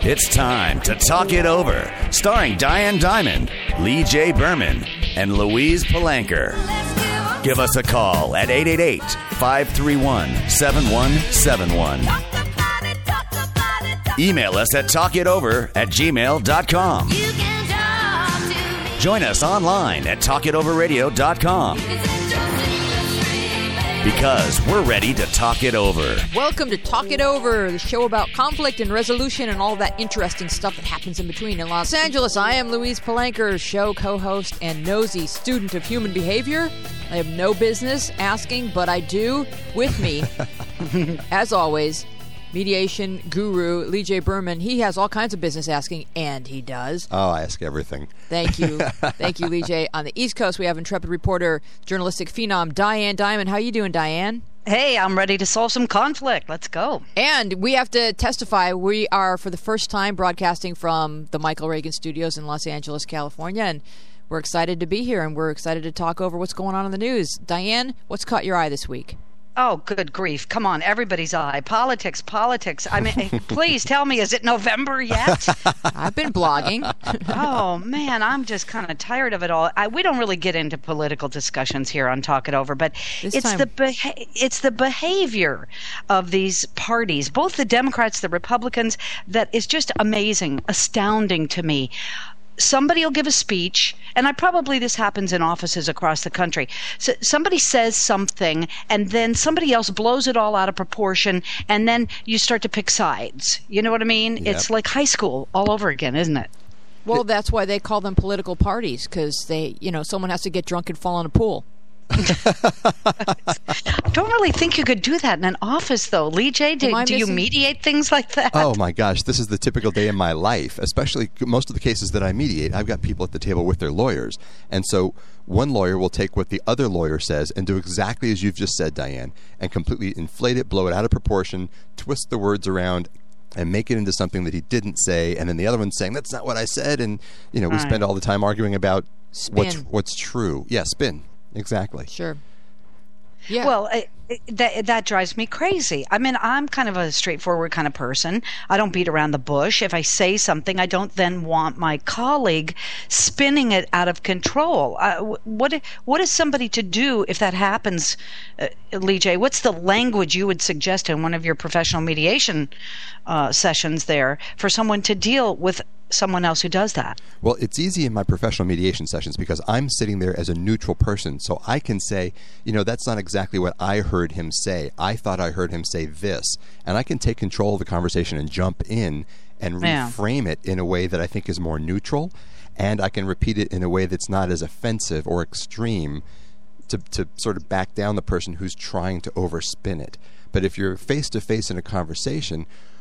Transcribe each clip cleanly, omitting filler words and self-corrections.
It's time to talk it over, starring Diane Diamond, Lee J. Berman, and Louise Palanker. Give us a call at 888-531-7171. Email us at talkitover@gmail.com. Join us online at talkitoverradio.com. Because we're ready to talk it over. Welcome to Talk It Over, the show about conflict and resolution and all that interesting stuff that happens in between. In Los Angeles, I am Louise Palanker, show co-host and nosy student of human behavior. I have no business asking, but I do. With me, as always, mediation guru Lee J. Berman. He has all kinds of business asking, and he does. Oh, I ask everything. Thank you. Thank you, Lee J. On the East Coast, we have intrepid reporter, journalistic phenom Diane Diamond. How you doing, Diane? Hey, I'm ready to solve some conflict. Let's go. And we have to testify. We are, for the first time, broadcasting from the Michael Reagan Studios in Los Angeles, California, and we're excited to be here, and we're excited to talk over what's going on in the news. Diane, what's caught your eye this week? Oh, good grief. Come on, everybody's eye. Politics. I mean, please tell me, is it November yet? I've been blogging. Oh, man, I'm just kind of tired of it all. We don't really get into political discussions here on Talk It Over, but it's the behavior of these parties, both the Democrats, the Republicans, that is just amazing, astounding to me. Somebody will give a speech, and this happens in offices across the country. So somebody says something, and then somebody else blows it all out of proportion, and then you start to pick sides. You know what I mean? Yep. It's like high school all over again, isn't it? Well, that's why they call them political parties, because someone has to get drunk and fall in a pool. I don't really think you could do that in an office, though. Lee J, do you mediate things like that? Oh, my gosh. This is the typical day in my life, especially most of the cases that I mediate. I've got people at the table with their lawyers. And so one lawyer will take what the other lawyer says and do exactly as you've just said, Diane, and completely inflate it, blow it out of proportion, twist the words around, and make it into something that he didn't say. And then the other one's saying, that's not what I said. And, we spend all the time arguing about what's true. Yeah, spin. Exactly. Sure. Yeah. Well, that drives me crazy. I mean, I'm kind of a straightforward kind of person. I don't beat around the bush. If I say something, I don't then want my colleague spinning it out of control. What is somebody to do if that happens, Lee J? What's the language you would suggest in one of your professional mediation sessions there for someone to deal with someone else who does that? Well, it's easy in my professional mediation sessions because I'm sitting there as a neutral person, so I can say, that's not exactly what I heard him say. I thought I heard him say this, and I can take control of the conversation and jump in and reframe it in a way that I think is more neutral, and I can repeat it in a way that's not as offensive or extreme to sort of back down the person who's trying to overspin it. But if you're face-to-face in a conversation,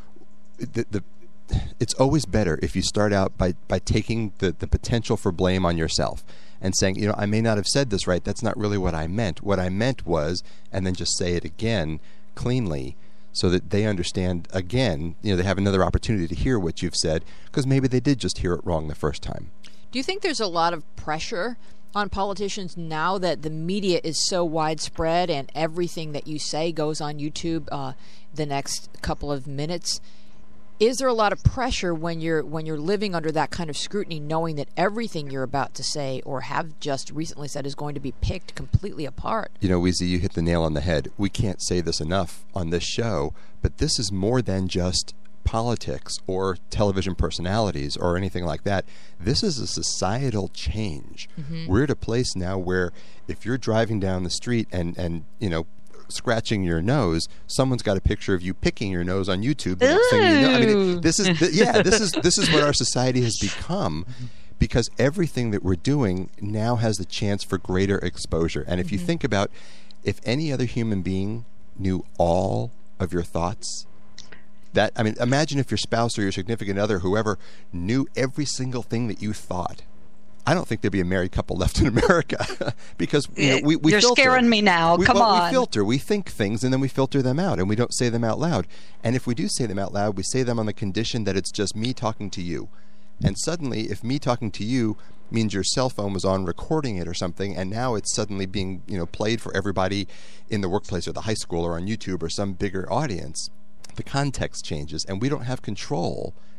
it's always better if you start out by taking the potential for blame on yourself and saying, I may not have said this right. That's not really what I meant. What I meant was, and then just say it again cleanly so that they understand again, they have another opportunity to hear what you've said because maybe they did just hear it wrong the first time. Do you think there's a lot of pressure on politicians now that the media is so widespread and everything that you say goes on YouTube the next couple of minutes? Is there a lot of pressure when you're living under that kind of scrutiny, knowing that everything you're about to say or have just recently said is going to be picked completely apart? Weezy, you hit the nail on the head. We can't say this enough on this show, but this is more than just politics or television personalities or anything like that. This is a societal change. Mm-hmm. We're at a place now where if you're driving down the street and scratching your nose, someone's got a picture of you picking your nose on YouTube. The next thing you know, I mean, this is what our society has become, because everything that we're doing now has the chance for greater exposure. And if you think about, if any other human being knew all of your thoughts, imagine if your spouse or your significant other, whoever, knew every single thing that you thought. I don't think there'd be a married couple left in America because we You're filter. Scaring me now. Come on. We filter. We think things and then we filter them out and we don't say them out loud. And if we do say them out loud, we say them on the condition that it's just me talking to you. And suddenly, if me talking to you means your cell phone was on recording it or something, and now it's suddenly being played for everybody in the workplace or the high school or on YouTube or some bigger audience, the context changes and we don't have control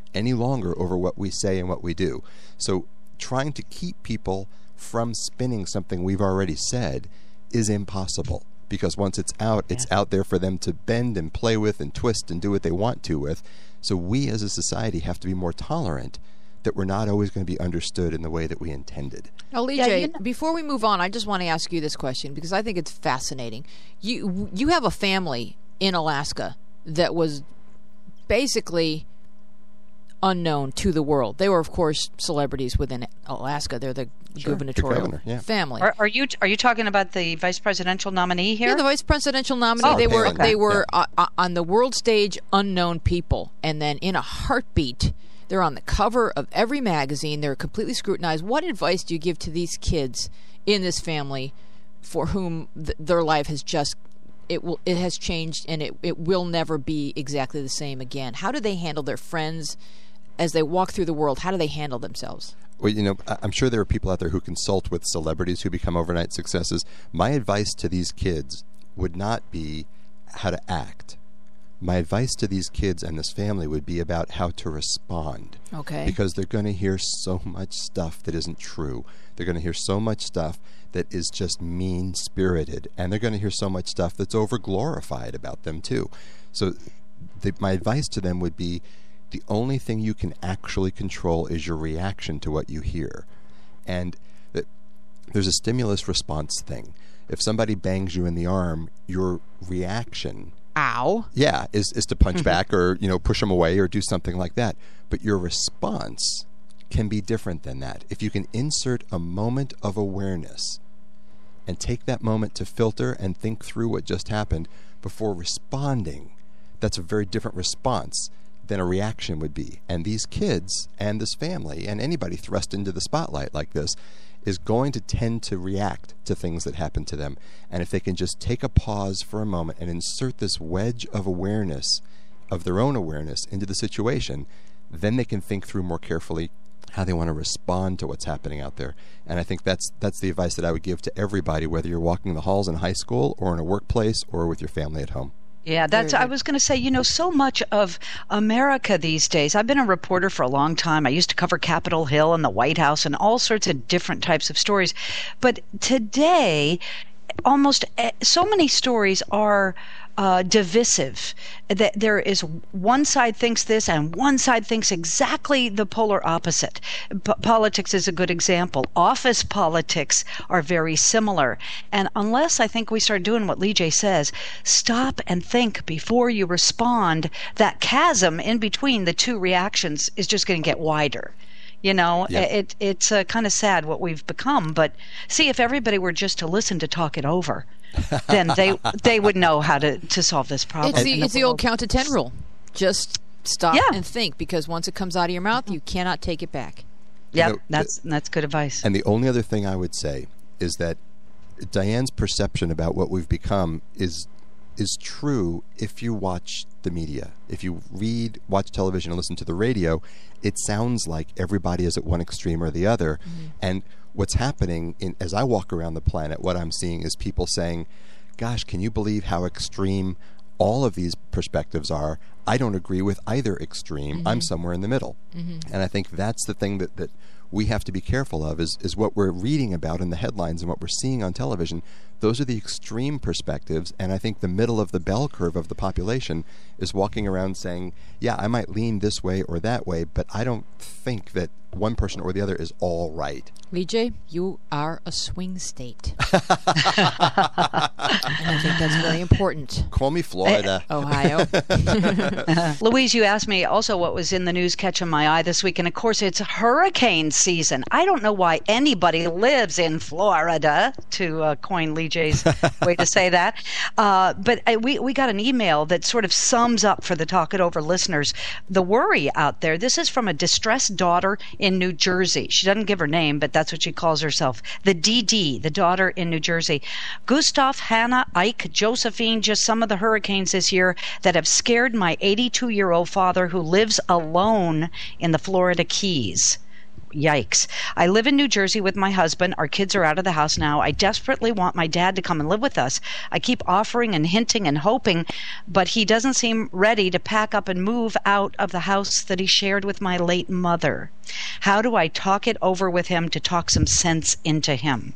any longer over what we say and what we do. So trying to keep people from spinning something we've already said is impossible, because once it's out there for them to bend and play with and twist and do what they want to with. So we as a society have to be more tolerant that we're not always going to be understood in the way that we intended. Now, Lee J, before we move on, I just want to ask you this question because I think it's fascinating. You have a family in Alaska that was basically unknown to the world. They were, of course, celebrities within Alaska. They're the gubernatorial family. Are you talking about the vice presidential nominee here? Yeah, the vice presidential nominee. They were on the world stage, unknown people, and then in a heartbeat, they're on the cover of every magazine. They're completely scrutinized. What advice do you give to these kids in this family for whom their life has just it has changed and it will never be exactly the same again? How do they handle their friends as they walk through the world? How do they handle themselves? Well, I'm sure there are people out there who consult with celebrities who become overnight successes. My advice to these kids would not be how to act. My advice to these kids and this family would be about how to respond. Okay. Because they're going to hear so much stuff that isn't true. They're going to hear so much stuff that is just mean-spirited. And they're going to hear so much stuff that's over-glorified about them, too. So my advice to them would be, the only thing you can actually control is your reaction to what you hear. And there's a stimulus response thing. If somebody bangs you in the arm, your reaction... Ow. Yeah, is to punch back or, push them away or do something like that. But your response can be different than that. If you can insert a moment of awareness and take that moment to filter and think through what just happened before responding, that's a very different response than a reaction would be. And these kids and this family and anybody thrust into the spotlight like this is going to tend to react to things that happen to them. And if they can just take a pause for a moment and insert this wedge of awareness, of their own awareness, into the situation, then they can think through more carefully how they want to respond to what's happening out there. And I think that's the advice that I would give to everybody, whether you're walking the halls in high school or in a workplace or with your family at home. Yeah, I was going to say, so much of America these days, I've been a reporter for a long time. I used to cover Capitol Hill and the White House and all sorts of different types of stories. But today, almost so many stories are divisive. That there is one side thinks this and one side thinks exactly the polar opposite. Politics is a good example. Office politics are very similar. And unless I think we start doing what Lee J says, stop and think before you respond, that chasm in between the two reactions is just going to get wider. It's kind of sad what we've become. But see, if everybody were just to listen to talk it over, then they would know how to solve this problem. It's the old count to 10 rule. Just stop and think, because once it comes out of your mouth, you cannot take it back. Yeah, that's good advice. And the only other thing I would say is that Diane's perception about what we've become is true if you watch the media. If you watch television and listen to the radio, it sounds like everybody is at one extreme or the other. Mm-hmm. And what's happening as I walk around the planet, what I'm seeing is people saying, gosh, can you believe how extreme all of these perspectives are? I don't agree with either extreme. Mm-hmm. I'm somewhere in the middle. Mm-hmm. And I think that's the thing that we have to be careful of is what we're reading about in the headlines and what we're seeing on television. Those are the extreme perspectives, and I think the middle of the bell curve of the population is walking around saying, yeah, I might lean this way or that way, but I don't think that one person or the other is all right. Lee J, you are a swing state. And I think that's very important. Call me Florida. Ohio. Louise, you asked me also what was in the news catching my eye this week, and of course it's hurricane season. I don't know why anybody lives in Florida, to coin Lee J's way to say that. But we got an email that sort of sums up for the Talk It Over listeners the worry out there. This is from a distressed daughter in New Jersey. She doesn't give her name, but that's what she calls herself. The DD, the daughter in New Jersey. Gustav, Hannah, Ike, Josephine, just some of the hurricanes this year that have scared my 82-year-old father who lives alone in the Florida Keys. Yikes. I live in New Jersey with my husband. Our kids are out of the house now. I desperately want my dad to come and live with us. I keep offering and hinting and hoping, but he doesn't seem ready to pack up and move out of the house that he shared with my late mother. How do I talk it over with him to talk some sense into him?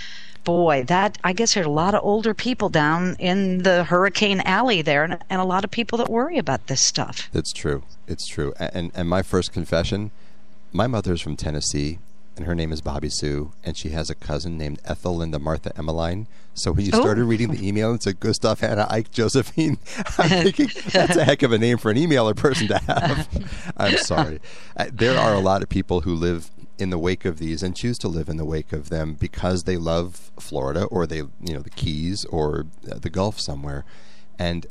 Boy, I guess there's a lot of older people down in the Hurricane Alley there, and a lot of people that worry about this stuff. It's true. It's true. And my first confession, my mother's from Tennessee, and her name is Bobby Sue, and she has a cousin named Ethel Linda Martha Emmeline. So when you started reading the email and said Gustav, Hannah, Ike, Josephine, I'm thinking that's a heck of a name for an emailer person to have. I'm sorry. There are a lot of people who live in the wake of these and choose to live in the wake of them because they love Florida or the Keys or the Gulf somewhere. And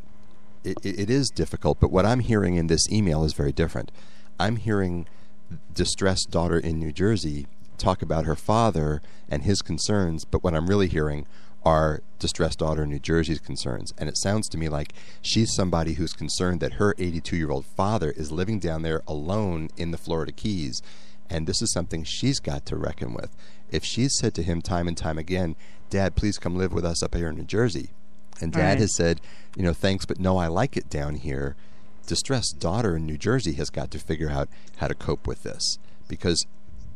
it is difficult, but what I'm hearing in this email is very different. I'm hearing distressed daughter in New Jersey talk about her father and his concerns, but what I'm really hearing are distressed daughter in New Jersey's concerns. And it sounds to me like she's somebody who's concerned that her 82-year-old father is living down there alone in the Florida Keys. And this is something she's got to reckon with. If she's said to him time and time again, Dad, please come live with us up here in New Jersey, and Dad has said, thanks, but no, I like it down here, distressed daughter in New Jersey has got to figure out how to cope with this. Because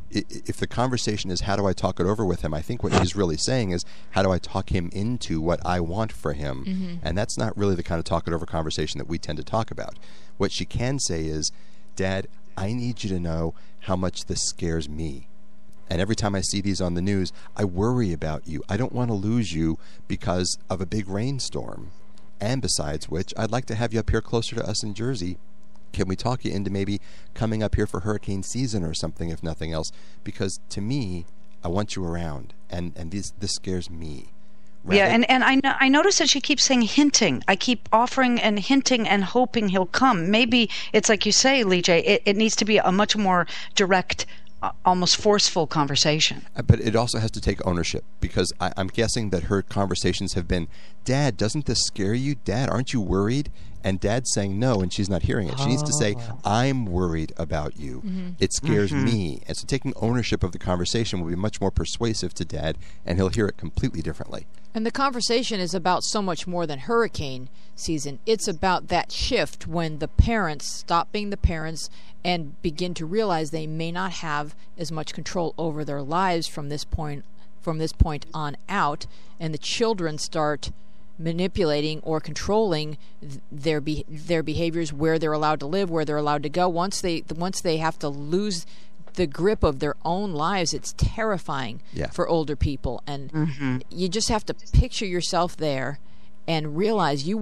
if the conversation is how do I talk it over with him, I think what she's really saying is how do I talk him into what I want for him? Mm-hmm. And that's not really the kind of talk it over conversation that we tend to talk about. What she can say is, Dad, I need you to know how much this scares me. And every time I see these on the news, I worry about you. I don't want to lose you because of a big rainstorm. And besides which, I'd like to have you up here closer to us in Jersey. Can we talk you into maybe coming up here for hurricane season or something, if nothing else? Because to me, I want you around, and this scares me. Yeah, and I notice that she keeps saying hinting. I keep offering and hinting and hoping he'll come. Maybe it's like you say, Lee J, it needs to be a much more direct, almost forceful conversation. But it also has to take ownership, because I'm guessing that her conversations have been, Dad, doesn't this scare you? Dad, aren't you worried? And Dad's saying no, and she's not hearing it. She needs to say, I'm worried about you. Mm-hmm. It scares me. And so taking ownership of the conversation will be much more persuasive to Dad, and he'll hear it completely differently. And the conversation is about so much more than hurricane season. It's about that shift when the parents stop being the parents and begin to realize they may not have as much control over their lives from this point on out, and the children start manipulating or controlling their behaviors, where they're allowed to live, where they're allowed to go. Once they have to lose the grip of their own lives, it's terrifying for older people. And you just have to picture yourself there and realize you're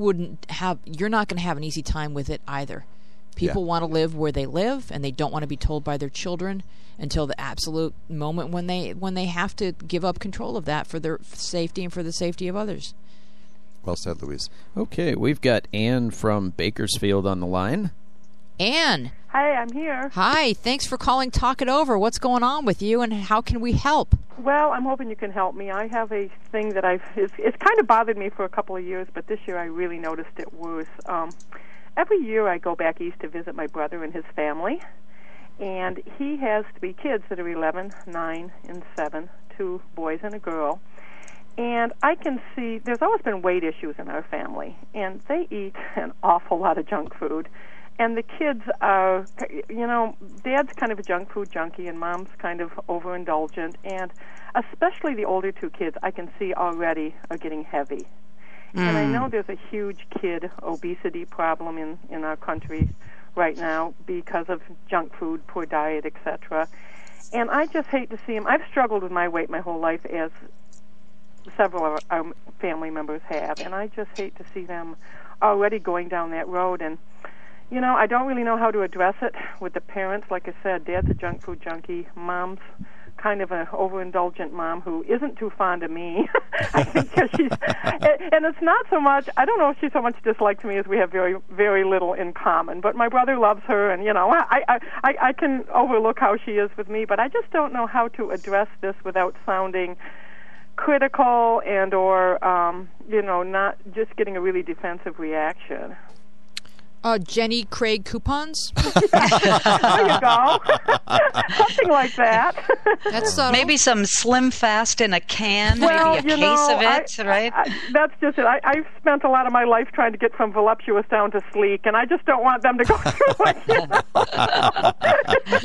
not going to have an easy time with it either. People want to live where they live, and they don't want to be told by their children until the absolute moment when they have to give up control of that for their safety and for the safety of others. Well said, Louise. Okay, we've got Ann from Bakersfield on the line. Ann. Hi, I'm here. Hi, thanks for calling Talk It Over. What's going on with you, and how can we help? Well, I'm hoping you can help me. I have a thing that it's kind of bothered me for a couple of years, but this year I really noticed it worse. Every year I go back east to visit my brother and his family, and he has 3 kids that are 11, 9, and 7, 2 boys and a girl. And I can see there's always been weight issues in our family, and they eat an awful lot of junk food. And the kids are, Dad's kind of a junk food junkie, and Mom's kind of overindulgent. And especially the older 2 kids, I can see already are getting heavy. And I know there's a huge kid obesity problem in our country right now because of junk food, poor diet, etc. And I just hate to see them. I've struggled with my weight my whole life, as several of our family members have, and I just hate to see them already going down that road. And I don't really know how to address it with the parents. Like I said, Dad's a junk food junkie. Mom's kind of an overindulgent mom who isn't too fond of me. I think she's, and it's not so much, I don't know if she so much dislikes me as we have very, very little in common. But my brother loves her, and I can overlook how she is with me, but I just don't know how to address this without sounding critical and or not just getting a really defensive reaction. Jenny Craig coupons? There you go. Something like that. That's subtle. Maybe some Slim Fast in a can, maybe a case of it, right? That's just it. I've spent a lot of my life trying to get from voluptuous down to sleek, and I just don't want them to go through it.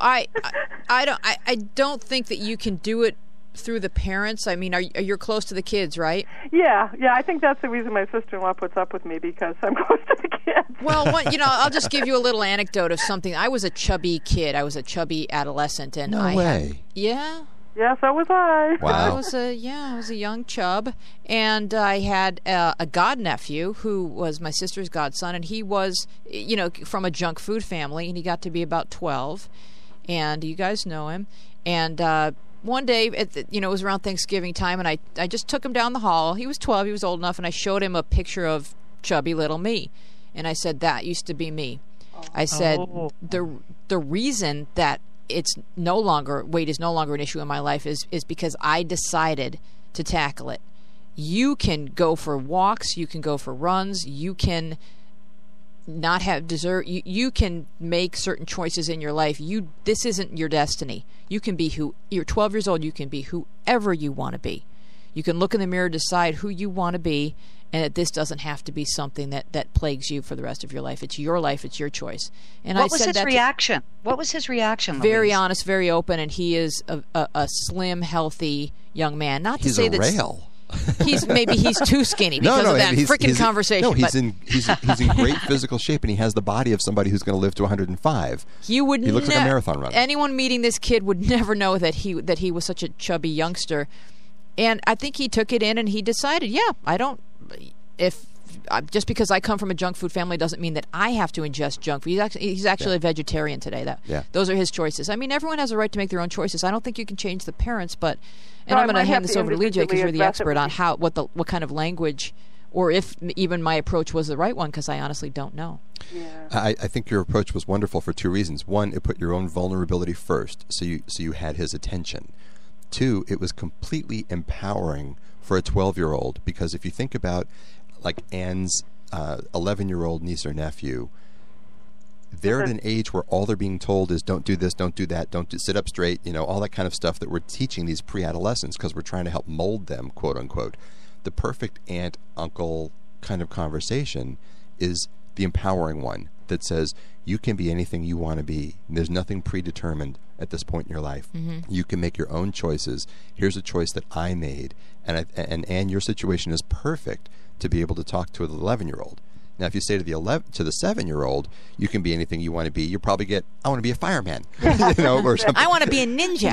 I don't think that you can do it through the parents. I mean, you're close to the kids, right? Yeah. I think that's the reason my sister-in-law puts up with me, because I'm close to the kids. Well, I'll just give you a little anecdote of something. I was a chubby kid. I was a chubby adolescent, and No way. Yeah, so was I. Wow. I was a young chub, and I had a godnephew who was my sister's godson, and he was, from a junk food family, and he got to be about 12, and you guys know him, and one day, it was around Thanksgiving time, and I just took him down the hall. He was 12, he was old enough, and I showed him a picture of chubby little me, and I said, that used to be me. I said, the reason that weight is no longer an issue in my life is because I decided to tackle it. You can go for walks, you can go for runs, you can not have dessert, you can make certain choices in your life. This isn't your destiny. You can be you're 12 years old, you can be whoever you want to be. You can look in the mirror, decide who you want to be, and that this doesn't have to be something that plagues you for the rest of your life. It's your life, it's your choice. And what was his reaction? What was his reaction, Louise? Very honest, very open, and he is a slim, healthy young man. Not to He's say a that rail. He's too skinny because of that freaking conversation. No, he's in great physical shape, and he has the body of somebody who's going to live to 105. He looks like a marathon runner. Anyone meeting this kid would never know that he was such a chubby youngster, and I think he took it in and he decided, just because I come from a junk food family doesn't mean that I have to ingest junk food. He's actually a vegetarian today. Those are his choices. I mean, everyone has a right to make their own choices. I don't think you can change the parents, but I'm going to hand this over to Lee J, because you're the expert on what kind of language, or if even my approach was the right one, because I honestly don't know. Yeah. I think your approach was wonderful for two reasons. One, it put your own vulnerability first, so you had his attention. Two, it was completely empowering for a 12-year-old, because if you think about like Anne's 11-year-old niece or nephew, they're at an age where all they're being told is don't do this, don't do that, sit up straight, all that kind of stuff that we're teaching these pre-adolescents because we're trying to help mold them, quote unquote. The perfect aunt-uncle kind of conversation is the empowering one that says you can be anything you want to be. There's nothing predetermined at this point in your life. Mm-hmm. You can make your own choices. Here's a choice that I made. And your situation is perfect to be able to talk to an 11-year-old. Now, if you say to the 7-year-old, you can be anything you want to be, you'll probably get, I want to be a fireman, or something. I want to be a ninja.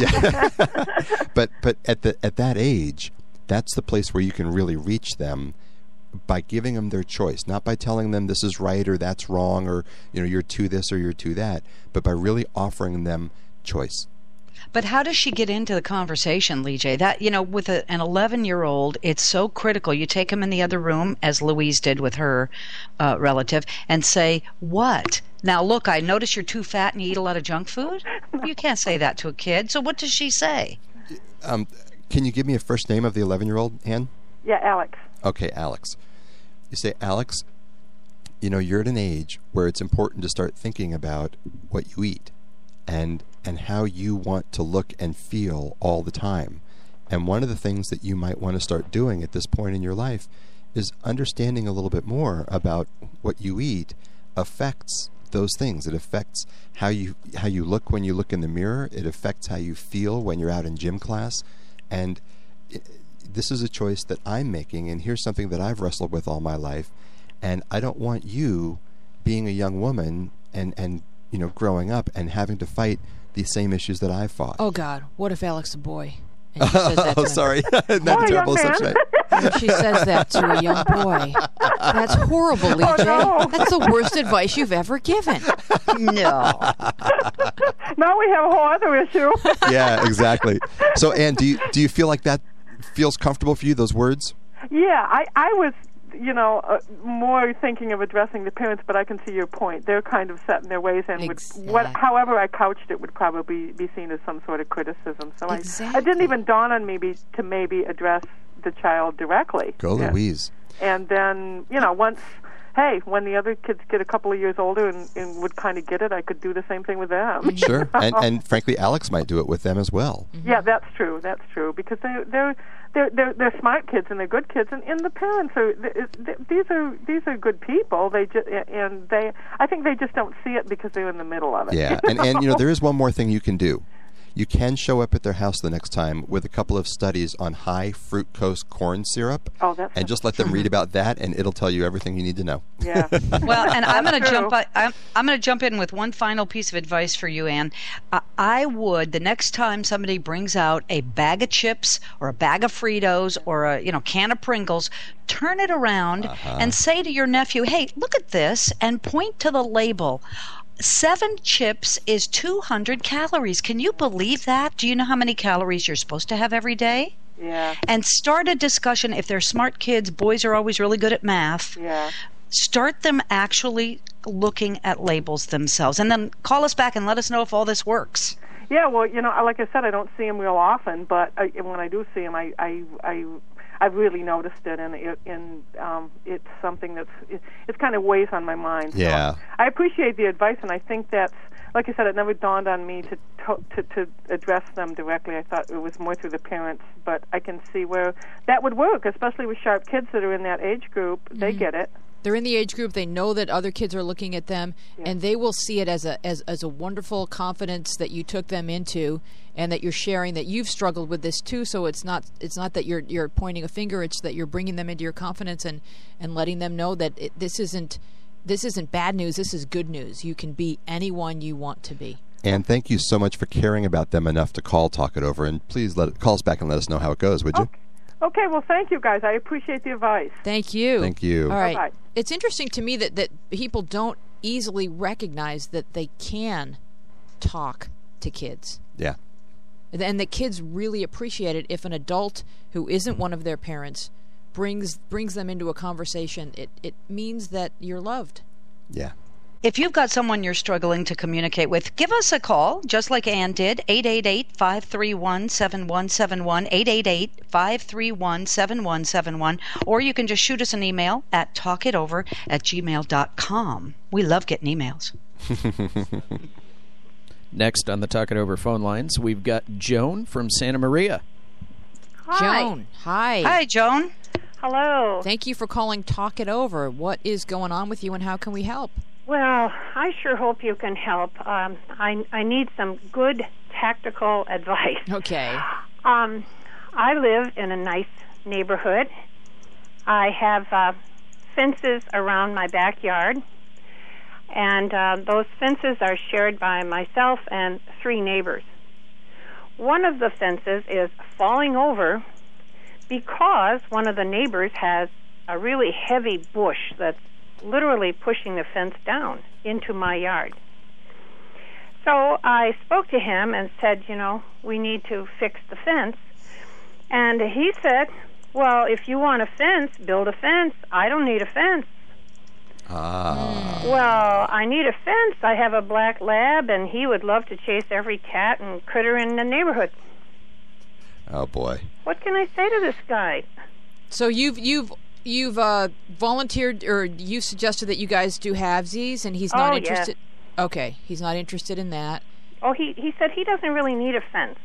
Yeah. But at that age, that's the place where you can really reach them by giving them their choice, not by telling them this is right or that's wrong, or you're to this or you're to that, but by really offering them choice. But how does she get into the conversation, Lee J? That, with an 11-year-old, it's so critical. You take him in the other room, as Louise did with her relative, and say, what? Now, look, I notice you're too fat and you eat a lot of junk food? You can't say that to a kid. So what does she say? Can you give me a first name of the 11-year-old, Ann? Yeah, Alex. Okay, Alex. You say, Alex, you're at an age where it's important to start thinking about what you eat and how you want to look and feel all the time. And one of the things that you might want to start doing at this point in your life is understanding a little bit more about what you eat affects those things. It affects how you look when you look in the mirror. It affects how you feel when you're out in gym class. And this is a choice that I'm making, and here's something that I've wrestled with all my life. And I don't want you being a young woman and growing up and having to fight the same issues that I fought. Oh God, what if Alex is a boy? And she says that to him. Sorry. Isn't that a terrible assumption? She says that to a young boy. That's horrible, Lee J. No. That's the worst advice you've ever given. No. Now we have a whole other issue. Yeah, exactly. So, Ann, do you feel like that feels comfortable for you, those words? Yeah, I was, more thinking of addressing the parents, but I can see your point. They're kind of set in their ways, and however I couched it would probably be seen as some sort of criticism. So I didn't even dawn on me to maybe address the child directly. Go, Louise. And then, once hey, when the other kids get a couple of years older and would kind of get it, I could do the same thing with them. Sure, and frankly, Alex might do it with them as well. Mm-hmm. Yeah, that's true, because they're smart kids and they're good kids, and the parents these are good people. I think they just don't see it because they're in the middle of it. Yeah, and there is one more thing you can do. You can show up at their house the next time with a couple of studies on high fructose corn syrup, and just let them read about that, and it'll tell you everything you need to know. Yeah. Well, and I'm going to jump in with one final piece of advice for you, Ann. I would, the next time somebody brings out a bag of chips or a bag of Fritos or a can of Pringles, turn it around and say to your nephew, "Hey, look at this," and point to the label. 7 chips is 200 calories. Can you believe that? Do you know how many calories you're supposed to have every day? Yeah. And start a discussion. If they're smart kids, boys are always really good at math. Yeah. Start them actually looking at labels themselves. And then call us back and let us know if all this works. Yeah, well, like I said, I don't see them real often, but when I do see them, I've really noticed it, and it's something it's kind of weighs on my mind. Yeah. So I appreciate the advice, and I think that's, like I said, it never dawned on me to address them directly. I thought it was more through the parents, but I can see where that would work, especially with sharp kids that are in that age group. They get it. They're in the age group. They know that other kids are looking at them, and they will see it as a wonderful confidence that you took them into, and that you're sharing that you've struggled with this too. So it's not that you're pointing a finger. It's that you're bringing them into your confidence and letting them know that this isn't bad news. This is good news. You can be anyone you want to be. And thank you so much for caring about them enough to call Talk It Over. And please call us back and let us know how it goes, would you? Okay, well, thank you, guys. I appreciate the advice. Thank you. Thank you. All right. Bye-bye. It's interesting to me that people don't easily recognize that they can talk to kids. Yeah. And that kids really appreciate it if an adult who isn't one of their parents brings them into a conversation. It means that you're loved. Yeah. If you've got someone you're struggling to communicate with, give us a call, just like Ann did, 888-531-7171, 888-531-7171, or you can just shoot us an email at talkitover@gmail.com. We love getting emails. Next on the Talk It Over phone lines, we've got Joan from Santa Maria. Hi. Joan, hi. Hi, Joan. Hello. Thank you for calling Talk It Over. What is going on with you, and how can we help? Well, I sure hope you can help. I need some good tactical advice. Okay. I live in a nice neighborhood. I have fences around my backyard, and those fences are shared by myself and 3 neighbors. One of the fences is falling over because one of the neighbors has a really heavy bush that's literally pushing the fence down into my yard. So I spoke to him and said, we need to fix the fence. And he said, well, if you want a fence, build a fence. I don't need a fence. Well, I need a fence. I have a black lab, and he would love to chase every cat and critter in the neighborhood. Oh, boy. What can I say to this guy? So you've volunteered, or you suggested that you guys do halvesies, and he's not interested. Yeah. Okay, he's not interested in that. Oh, he said he doesn't really need a fence.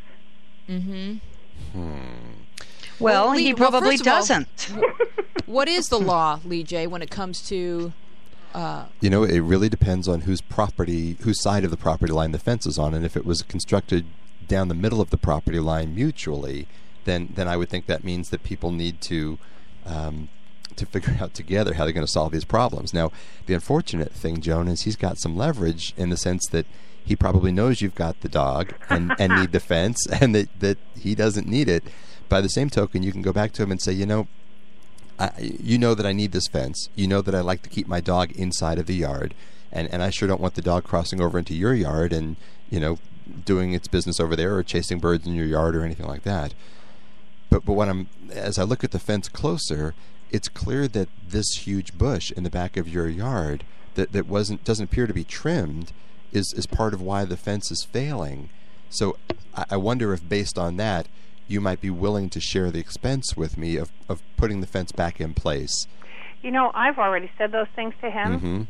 Well, he probably doesn't. What is the law, Lee J, when it comes to? It really depends on whose side of the property line the fence is on, and if it was constructed down the middle of the property line mutually, then I would think that means that people need to figure out together how they're going to solve these problems. Now, the unfortunate thing, Joan, is he's got some leverage in the sense that he probably knows you've got the dog and need the fence, and that he doesn't need it. By the same token, you can go back to him and say, you know that I need this fence. You know that I like to keep my dog inside of the yard, and I sure don't want the dog crossing over into your yard and, doing its business over there or chasing birds in your yard or anything like that. But as I look at the fence closer, it's clear that this huge bush in the back of your yard that doesn't appear to be trimmed is part of why the fence is failing. So I wonder if, based on that, you might be willing to share the expense with me of putting the fence back in place. I've already said those things to him. Mm-hmm.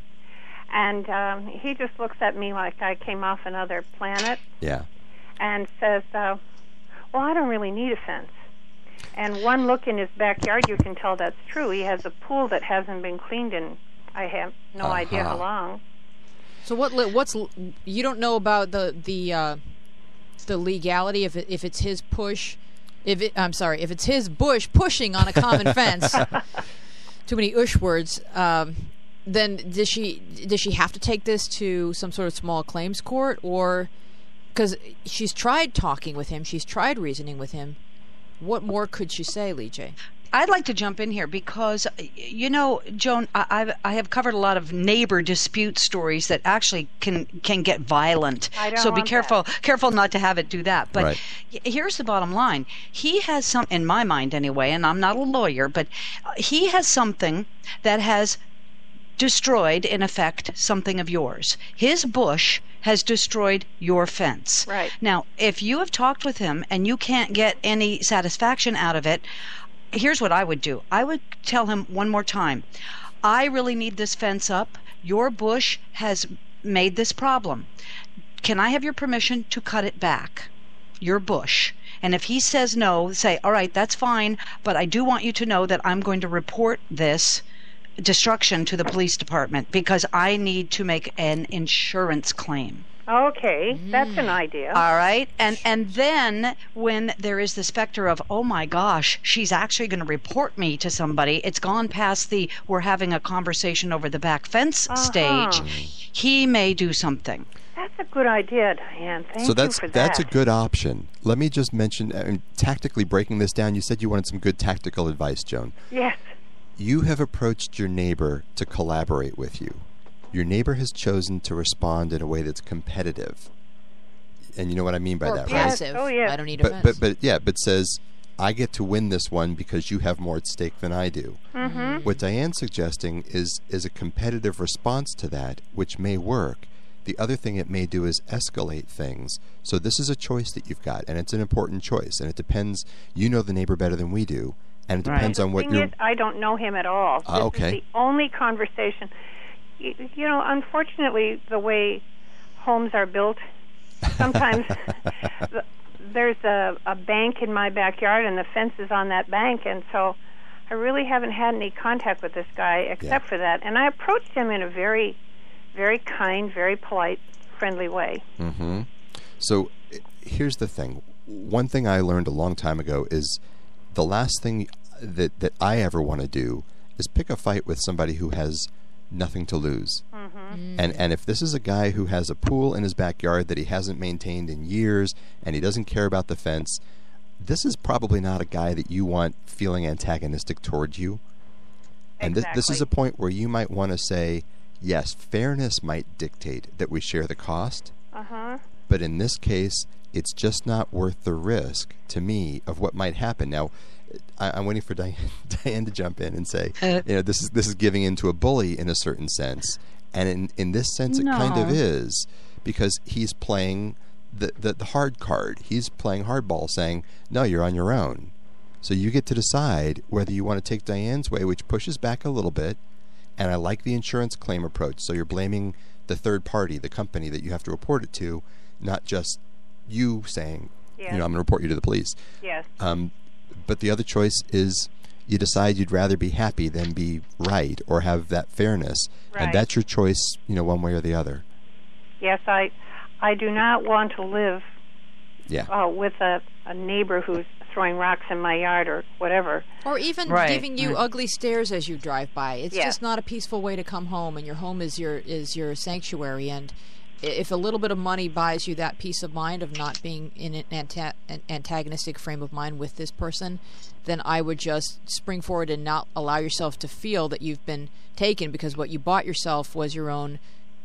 And he just looks at me like I came off another planet. Yeah. And says, well, I don't really need a fence. And one look in his backyard, you can tell that's true. He has a pool that hasn't been cleaned in, I have no idea how long. So what's you don't know about the legality if it's his push, if it's his bush pushing on a common fence. Too many words. Then does she have to take this to some sort of small claims court, or because she's tried talking with him, she's tried reasoning with him? What more could she say, Lee J? I'd like to jump in here because, Joan, I have covered a lot of neighbor dispute stories that actually can get violent. So be careful not to have it do that. But here's the bottom line. He has some, in my mind anyway, and I'm not a lawyer, but he has something that has destroyed, in effect, something of yours. His bush has destroyed your fence. Right. Now, if you have talked with him and you can't get any satisfaction out of it, here's what I would do. I would tell him one more time, I really need this fence up. Your bush has made this problem. Can I have your permission to cut it back? Your bush. And if he says no, say, all right, that's fine, but I do want you to know that I'm going to report this destruction to the police department because I need to make an insurance claim. Okay, that's an idea. All right, and then when there is the specter of, oh my gosh, she's actually going to report me to somebody, it's gone past the we're having a conversation over the back fence stage, he may do something. That's a good idea, Diane. Thank you for that. That's a good option. Let me just mention, tactically breaking this down, you said you wanted some good tactical advice, Joan. Yes. You have approached your neighbor to collaborate with you. Your neighbor has chosen to respond in a way that's competitive. And you know what I mean by that, passive. right? Oh, yes. I don't need a fence. But says, I get to win this one because you have more at stake than I do. Mm-hmm. What Diane's suggesting is a competitive response to that, which may work. The other thing it may do is escalate things. So this is a choice that you've got, and it's an important choice. And it depends. You know the neighbor better than we do. And it depends on what you're... I don't know him at all. This is the only conversation. Unfortunately, the way homes are built, sometimes there's a bank in my backyard and the fence is on that bank, and so I really haven't had any contact with this guy except for that. And I approached him in a very, very kind, very polite, friendly way. Mm-hmm. So here's the thing. One thing I learned a long time ago is the last thing that I ever want to do is pick a fight with somebody who has nothing to lose. Mm-hmm. And if this is a guy who has a pool in his backyard that he hasn't maintained in years and he doesn't care about the fence, this is probably not a guy that you want feeling antagonistic towards you. And this is a point where you might want to say, yes, fairness might dictate that we share the cost. Uh-huh. But in this case, it's just not worth the risk to me of what might happen. Now, I'm waiting for Diane to jump in and say, this is giving in to a bully in a certain sense, and in this sense, it kind of is, because he's playing the hard card. He's playing hardball, saying, "No, you're on your own." So you get to decide whether you want to take Diane's way, which pushes back a little bit. And I like the insurance claim approach. So you're blaming the third party, the company that you have to report it to, not just you saying, yes, I'm going to report you to the police. Yes. But the other choice is you decide you'd rather be happy than be right or have that fairness. Right. And that's your choice, one way or the other. Yes, I do not want to live with a neighbor who's throwing rocks in my yard or whatever. Or even giving you ugly stares as you drive by. It's just not a peaceful way to come home, and your home is your sanctuary. And if a little bit of money buys you that peace of mind of not being in an antagonistic frame of mind with this person, then I would just spring forward and not allow yourself to feel that you've been taken, because what you bought yourself was your own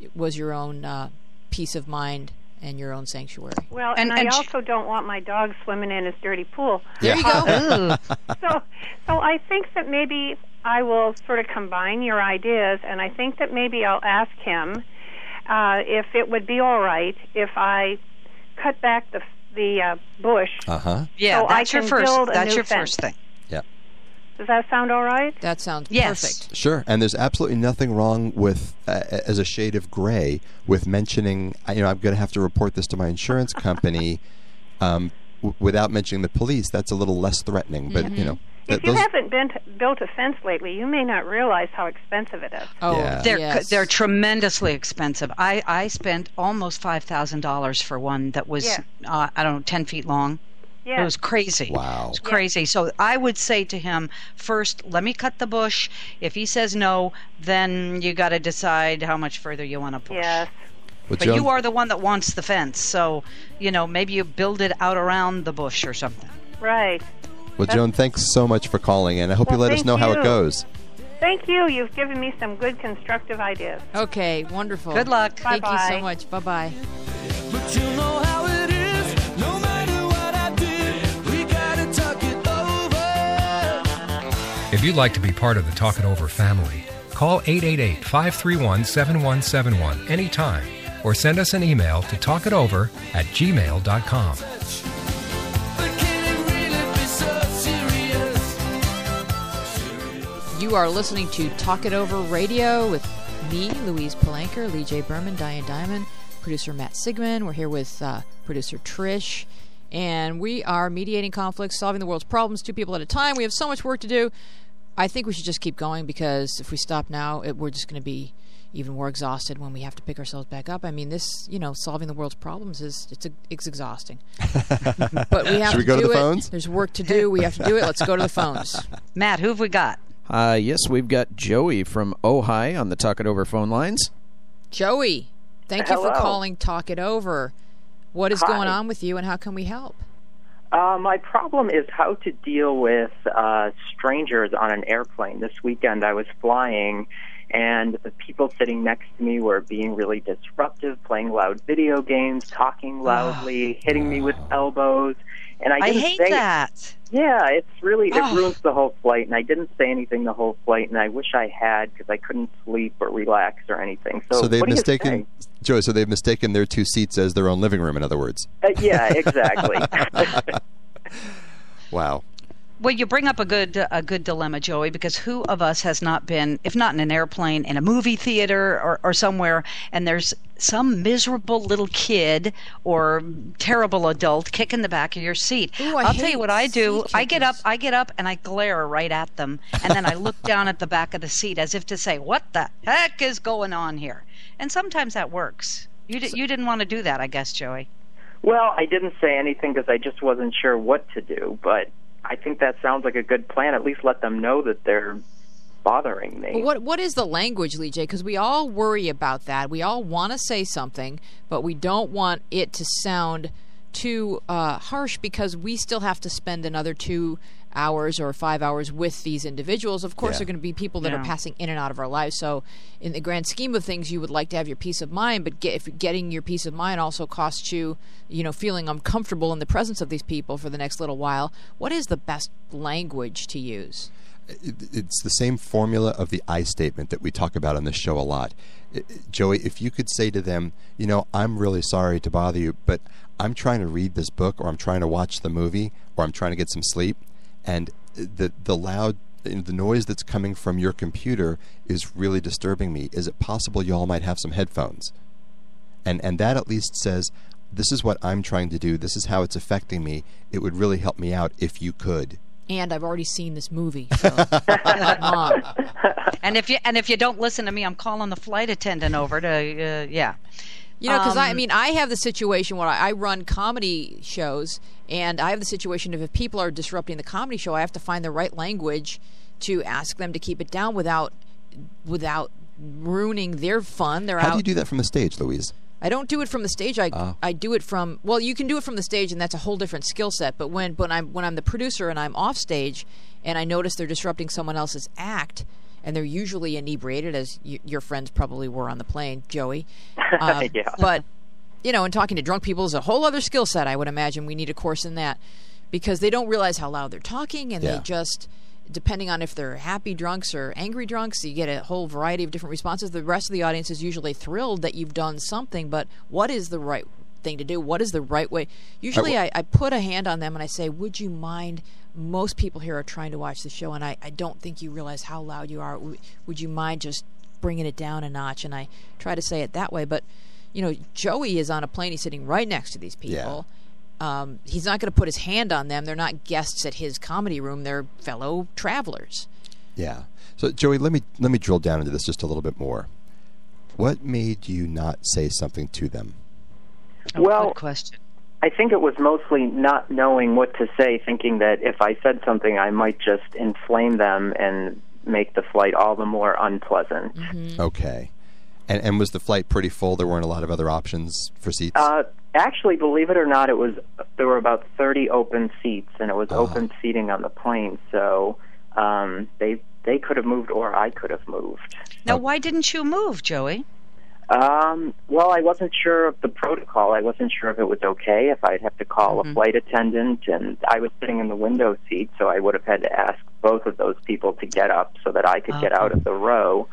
peace of mind and your own sanctuary. Well, and I also don't want my dog swimming in his dirty pool. There you go. So I think that maybe I will sort of combine your ideas, and I think that maybe I'll ask him if it would be all right if I cut back the bush. Uh-huh. Yeah, so that's I your can build a that's new your fence. first thing. Yeah. Does that sound all right? That sounds perfect. Sure, and there's absolutely nothing wrong with, as a shade of gray, with mentioning, I'm going to have to report this to my insurance company without mentioning the police. That's a little less threatening, but, If you haven't built a fence lately, you may not realize how expensive it is. Oh, yeah. They're tremendously expensive. I spent almost $5,000 for one that was, 10 feet long. Yeah. It was crazy. Wow. It was crazy. So I would say to him, first, let me cut the bush. If he says no, then you got to decide how much further you want to push. Yes. Well, But Joan, you are the one that wants the fence. So, maybe you build it out around the bush or something. Right. Well, Joan, thanks so much for calling, and I hope you let us know how it goes. Thank you. You've given me some good constructive ideas. Okay, wonderful. Good luck. Thank you so much. Bye-bye. But you know how it is. No matter what I did, we gotta talk it over. If you'd like to be part of the Talk It Over family, call 888-531-7171 anytime or send us an email to talkitover@gmail.com. But can it really be so serious? You are listening to Talk It Over Radio with me, Louise Palanker, Lee J. Berman, Diane Diamond, producer Matt Sigmund. We're here with producer Trish, and we are mediating conflicts, solving the world's problems, two people at a time. We have so much work to do. I think we should just keep going, because if we stop now, we're just going to be even more exhausted when we have to pick ourselves back up. I mean, this, solving the world's problems it's exhausting. But we have Should we go to the phones? There's work to do. We have to do it. Let's go to the phones. Matt, who have we got? Yes, we've got Joey from Ojai on the Talk It Over phone lines. Joey, thank you for calling Talk It Over. What is going on with you, and how can we help? My problem is how to deal with strangers on an airplane. This weekend I was flying, and the people sitting next to me were being really disruptive, playing loud video games, talking loudly, hitting me with elbows. And I hate that. Yeah, it ruins the whole flight, and I didn't say anything the whole flight, and I wish I had, because I couldn't sleep or relax or anything. So they've what do you mistaken, say? Joey, so they've mistaken their two seats as their own living room, in other words. Yeah, exactly. Wow. Well, you bring up a good dilemma, Joey, because who of us has not been, if not in an airplane, in a movie theater or somewhere, and there's some miserable little kid or terrible adult kicking the back of your seat. Ooh, I'll tell you what I do. I get up and I glare right at them, and then I look down at the back of the seat as if to say, "What the heck is going on here?" And sometimes that works. You didn't want to do that, I guess, Joey. Well, I didn't say anything because I just wasn't sure what to do, but I think that sounds like a good plan. At least let them know that they're bothering me. What is the language, Lee J? Because we all worry about that. We all want to say something, but we don't want it to sound too harsh, because we still have to spend another 2 hours or 5 hours with these individuals. Of course, they're going to be people that are passing in and out of our lives. So in the grand scheme of things, you would like to have your peace of mind, but if getting your peace of mind also costs you, feeling uncomfortable in the presence of these people for the next little while, what is the best language to use? It's the same formula of the I statement that we talk about on this show a lot. Joey, if you could say to them, I'm really sorry to bother you, but I'm trying to read this book, or I'm trying to watch the movie, or I'm trying to get some sleep, and the loud, the noise that's coming from your computer is really disturbing me. Is it possible you all might have some headphones? And that at least says, this is what I'm trying to do. This is how it's affecting me. It would really help me out if you could. And I've already seen this movie. So come on. And if you don't listen to me, I'm calling the flight attendant over to because I have the situation where I run comedy shows, and I have the situation of if people are disrupting the comedy show, I have to find the right language to ask them to keep it down without ruining their fun. How do you do that from the stage, Louise? I don't do it from the stage. I do it from, well, you can do it from the stage, and that's a whole different skill set. But when I'm the producer and I'm off stage and I notice they're disrupting someone else's act, and they're usually inebriated, as your friends probably were on the plane, Joey. Yeah. But, and talking to drunk people is a whole other skill set. I would imagine we need a course in that, because they don't realize how loud they're talking, and they just, depending on if they're happy drunks or angry drunks, you get a whole variety of different responses. The rest of the audience is usually thrilled that you've done something, but what is the right thing to do? What is the right way? Usually I put a hand on them and I say, would you mind, most people here are trying to watch the show, and I don't think you realize how loud you are. Would you mind just bringing it down a notch? And I try to say it that way. But, Joey is on a plane. He's sitting right next to these people. Yeah. He's not going to put his hand on them. They're not guests at his comedy room. They're fellow travelers. Yeah. So, Joey, let me drill down into this just a little bit more. What made you not say something to them? Well, good question. I think it was mostly not knowing what to say, thinking that if I said something, I might just inflame them and make the flight all the more unpleasant. Mm-hmm. Okay. And was the flight pretty full? There weren't a lot of other options for seats? Actually, believe it or not, there were about 30 open seats, and it was open seating on the plane, so they could have moved or I could have moved. Now, why didn't you move, Joey? Well, I wasn't sure of the protocol. I wasn't sure if it was okay, if I'd have to call a flight attendant, and I was sitting in the window seat, so I would have had to ask both of those people to get up so that I could get out of the row.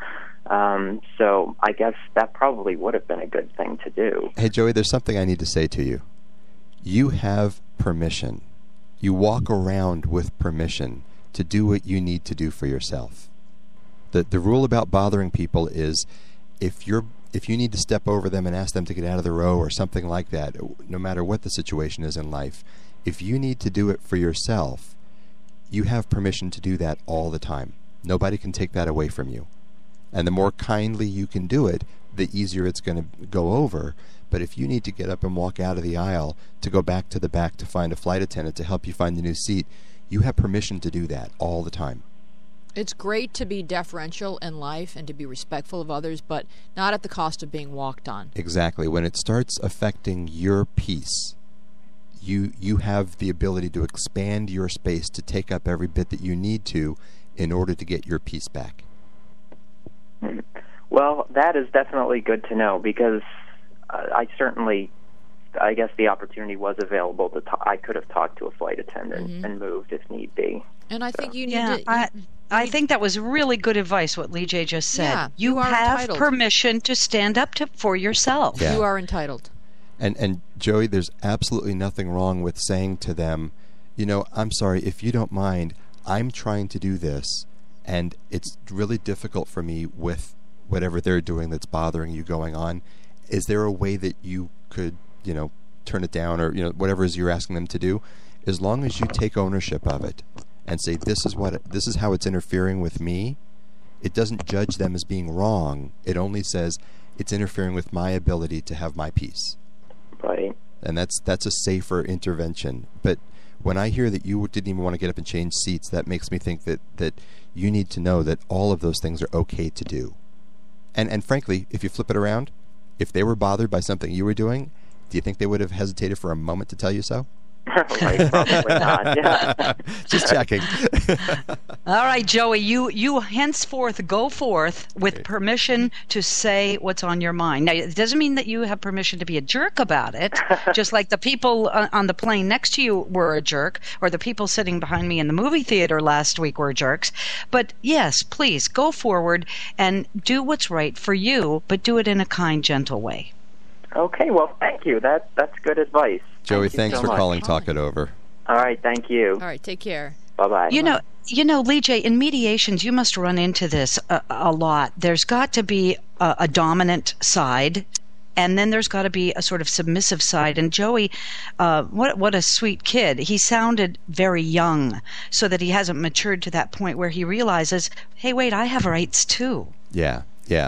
So I guess that probably would have been a good thing to do. Hey, Joey, there's something I need to say to you. You have permission. You walk around with permission to do what you need to do for yourself. The rule about bothering people is if you need to step over them and ask them to get out of the row or something like that, no matter what the situation is in life, if you need to do it for yourself, you have permission to do that all the time. Nobody can take that away from you. And the more kindly you can do it, the easier it's going to go over. But if you need to get up and walk out of the aisle to go back to the back to find a flight attendant to help you find a new seat, you have permission to do that all the time. It's great to be deferential in life and to be respectful of others, but not at the cost of being walked on. Exactly. When it starts affecting your peace, you have the ability to expand your space to take up every bit that you need to in order to get your peace back. Well, that is definitely good to know because I guess the opportunity was available to I could have talked to a flight attendant and moved if need be. And I think you need to... I think that was really good advice, what Lee J just said. Yeah, you are have entitled. permission to stand up for yourself. Yeah. You are entitled. And Joey, there's absolutely nothing wrong with saying to them, I'm sorry, if you don't mind, I'm trying to do this, and it's really difficult for me with whatever they're doing that's bothering you going on. Is there a way that you could, turn it down or, whatever it is you're asking them to do? As long as you take ownership of it and say, this is how it's interfering with me, it doesn't judge them as being wrong. It only says it's interfering with my ability to have my peace. Right. And that's a safer intervention. But when I hear that you didn't even want to get up and change seats, that makes me think that you need to know that all of those things are okay to do. And frankly, if you flip it around, if they were bothered by something you were doing, do you think they would have hesitated for a moment to tell you so? Right, probably not. Yeah. Just checking. All right, Joey, you henceforth go forth with permission to say what's on your mind. Now, it doesn't mean that you have permission to be a jerk about it, just like the people on the plane next to you were a jerk, or the people sitting behind me in the movie theater last week were jerks. But yes, please go forward and do what's right for you, but do it in a kind, gentle way. Okay, well, thank you. That's good advice. Joey, thanks for calling Talk It Over. All right, thank you. All right, take care. Bye-bye. You know, Lee J, in mediations, you must run into this a lot. There's got to be a dominant side, and then there's got to be a sort of submissive side. And Joey, what a sweet kid. He sounded very young, so that he hasn't matured to that point where he realizes, hey, wait, I have rights too. Yeah.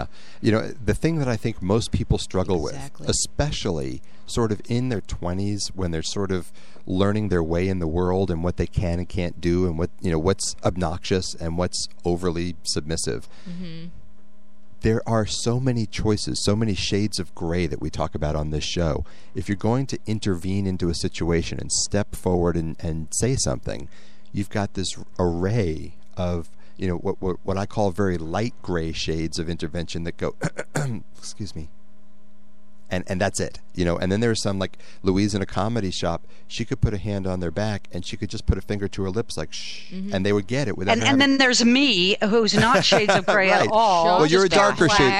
The thing that I think most people struggle with, especially sort of in their 20s when they're sort of learning their way in the world and what they can and can't do and what's obnoxious and what's overly submissive. Mm-hmm. There are so many choices, so many shades of gray that we talk about on this show. If you're going to intervene into a situation and step forward and say something, you've got this array of what I call very light gray shades of intervention that go, excuse me, and that's it, and then there's some, like Louise in a comedy shop, she could put a hand on their back and she could just put a finger to her lips like shh, and they would get it without and then there's me, who's not shades of gray right. at all. Well, you're a darker shade.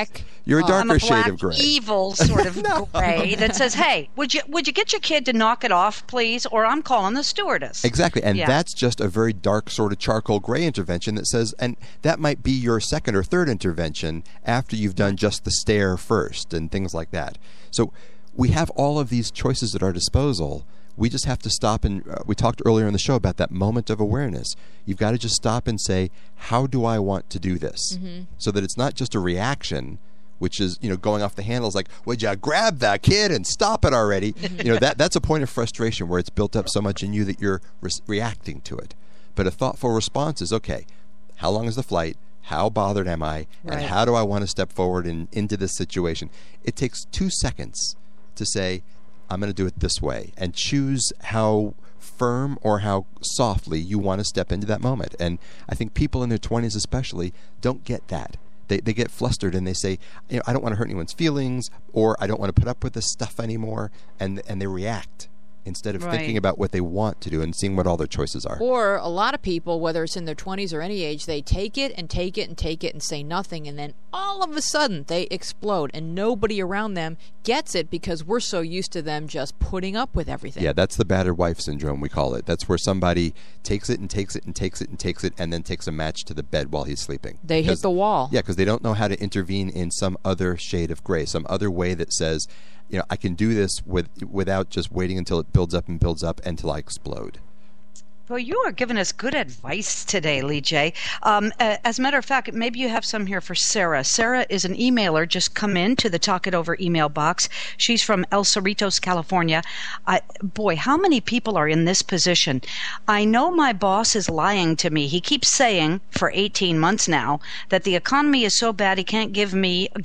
You're a darker I'm a shade black, of gray. evil sort of gray that says, "Hey, would you get your kid to knock it off, please, or I'm calling the stewardess." Exactly, and that's just a very dark sort of charcoal gray intervention that says, and that might be your second or third intervention after you've done just the stare first and things like that. So we have all of these choices at our disposal. We just have to stop, and we talked earlier in the show about that moment of awareness. You've got to just stop and say, how do I want to do this? So that it's not just a reaction, which is, going off the handles like, would you grab that kid and stop it already? That's a point of frustration where it's built up so much in you that you're reacting to it. But a thoughtful response is, okay, how long is the flight? How bothered am I? And how do I want to step forward into this situation? It takes 2 seconds to say, I'm going to do it this way, and choose how firm or how softly you want to step into that moment. And I think people in their 20s especially don't get that. They get flustered and they say, I don't want to hurt anyone's feelings, or I don't want to put up with this stuff anymore, and they react instead of thinking about what they want to do and seeing what all their choices are. Or a lot of people, whether it's in their 20s or any age, they take it and take it and take it and say nothing, and then all of a sudden they explode, and nobody around them gets it because we're so used to them just putting up with everything. Yeah, that's the battered wife syndrome, we call it. That's where somebody takes it and takes it and takes it and takes it and then takes a match to the bed while he's sleeping. They hit the wall. Yeah, because they don't know how to intervene in some other shade of gray, some other way that says, I can do this without just waiting until it builds up until I explode. Well, you are giving us good advice today, Lee J. As a matter of fact, maybe you have some here for Sarah. Sarah is an emailer, just come in to the Talk It Over email box. She's from El Cerritos, California. Boy, how many people are in this position? I know my boss is lying to me. He keeps saying for 18 months now that the economy is so bad he can't give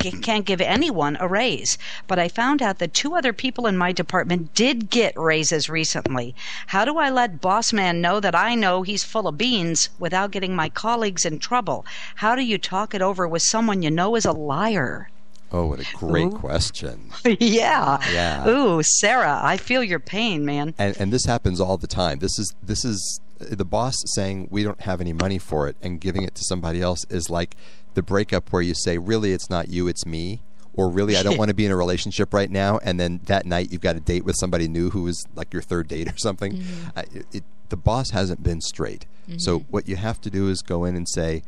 anyone a raise. But I found out that 2 other people in my department did get raises recently. How do I let boss man know that I know he's full of beans without getting my colleagues in trouble? How do you talk it over with someone you know is a liar? Oh, what a great question. Yeah. Ooh, Sarah, I feel your pain, man. And this happens all the time. This is the boss saying we don't have any money for it and giving it to somebody else is like the breakup where you say, really, it's not you, it's me. Or really, I don't want to be in a relationship right now. And then that night you've got a date with somebody new who is like your third date or something. The boss hasn't been straight. So what you have to do is go in and say,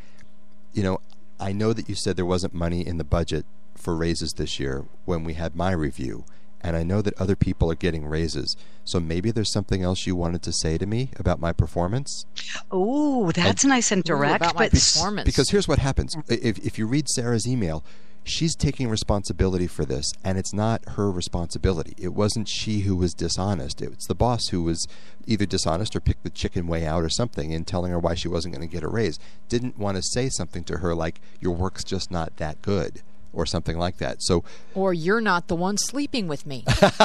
I know that you said there wasn't money in the budget for raises this year when we had my review. And I know that other people are getting raises. So maybe there's something else you wanted to say to me about my performance? Oh, that's nice and direct. About my performance. Because here's what happens. If you read Sarah's email, she's taking responsibility for this, and it's not her responsibility. It wasn't she who was dishonest. It's the boss who was either dishonest or picked the chicken way out or something in telling her why she wasn't going to get a raise. Didn't want to say something to her like, your work's just not that good, or something like that. So, or you're not the one sleeping with me.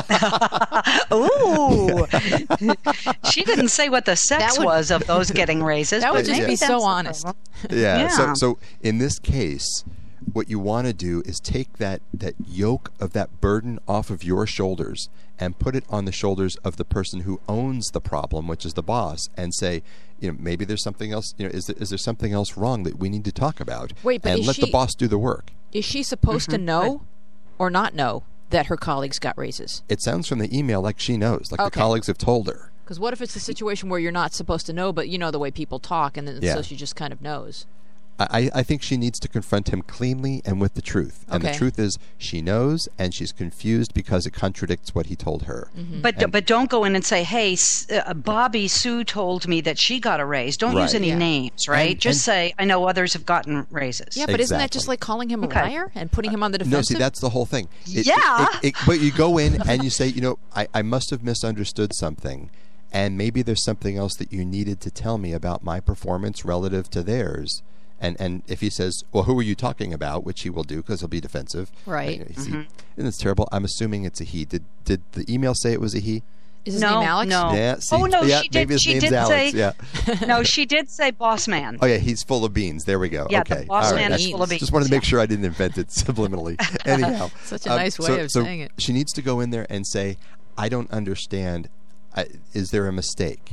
Ooh. She didn't say what the sex was of those getting raises. That would just be so honest. Yeah. So in this case, what you want to do is take that yoke of that burden off of your shoulders and put it on the shoulders of the person who owns the problem, which is the boss, and say, maybe there's something else. Is there something else wrong that we need to talk about? Wait, but and let the boss do the work. Is she supposed to know or not know that her colleagues got raises? It sounds from the email like she knows, like the colleagues have told her. Because what if it's a situation where you're not supposed to know, but you know the way people talk, and then so she just kind of knows? I think she needs to confront him cleanly and with the truth. And the truth is she knows, and she's confused because it contradicts what he told her. But don't go in and say, hey, Bobby Sue told me that she got a raise. Don't use any names, right? Just say, I know others have gotten raises. Yeah, but isn't that just like calling him a liar and putting him on the defensive? No, see, that's the whole thing. But you go in and you say, I must have misunderstood something. And maybe there's something else that you needed to tell me about my performance relative to theirs. And if he says, well, who are you talking about, which he will do because he'll be defensive. Right. And it's terrible. I'm assuming it's a he. Did the email say it was a he? Is his name Alex? No. Yeah, see, she did. She did Alex, say. No, she did say boss man. Oh yeah, he's full of beans. There we go. Yeah, okay. The boss man is full of beans. Just wanted to make sure I didn't invent it subliminally. Anyhow, such a nice way of saying it. She needs to go in there and say, I don't understand. Is there a mistake?